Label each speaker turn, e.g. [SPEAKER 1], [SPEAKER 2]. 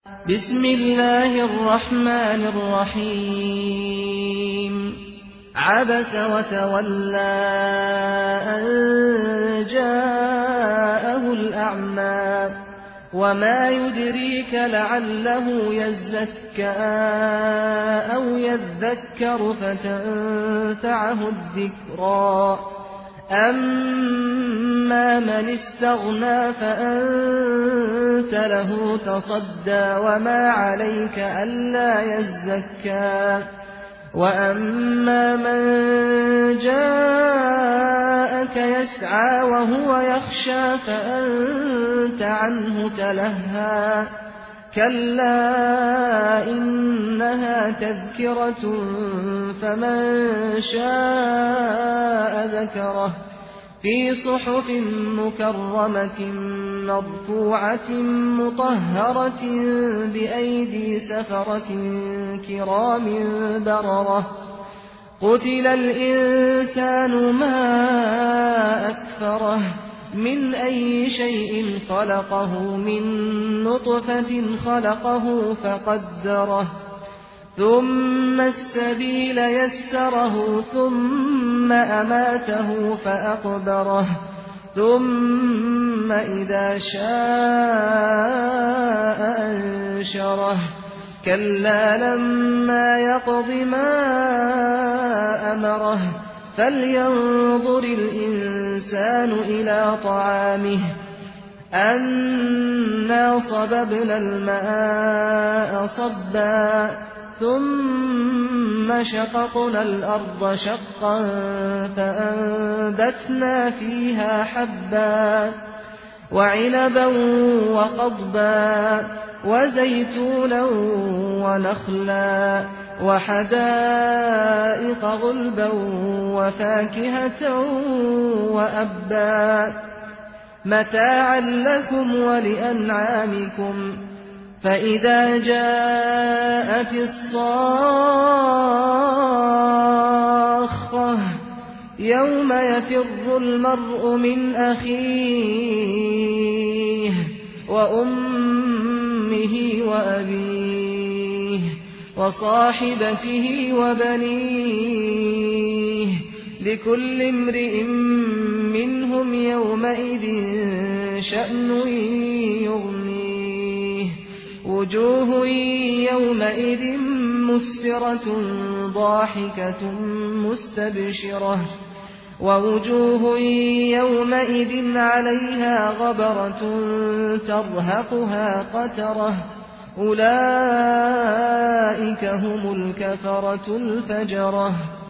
[SPEAKER 1] بسم الله الرحمن الرحيم عبس وتولى أن جاءه الأعمى وما يدريك لعله يزكى أو يذكر فتنفعه الذكرى أما من استغنى فأنت له تصدى وما عليك ألا يزكى وأما من جاءك يسعى وهو يخشى فأنت عنه تلهى كلا إنها تذكرة فمن شاء ذكره في صحف مكرمة مرفوعة مطهرة بأيدي سفرة كرام بررة قتل الإنسان ما أكفره من أي شيء خلقه من نطفة خلقه فقدره ثم السبيل يسره ثم أماته فأقبره ثم إذا شاء أنشره كلا لما يقض ما أمره فلينظر الإنسان إلى طعامه أنا صببنا الماء صبا ثم شققنا الأرض شقا فأنبتنا فيها حبا وعنبا وقضبا وزيتونا ونخلا وحدائق غلبا وفاكهة وأبا متاعا لكم ولأنعامكم فإذا جاءت الصاخة يوم يفر المرء من أخيه وأمه وأبيه وصاحبته وبنيه لكل امرئ منهم يومئذ شأن يغنيه وجوه يومئذ مسفرة ضاحكة مستبشرة ووجوه يومئذ عليها غبرة ترهقها قترة أولئك هم الكفرة الفجرة.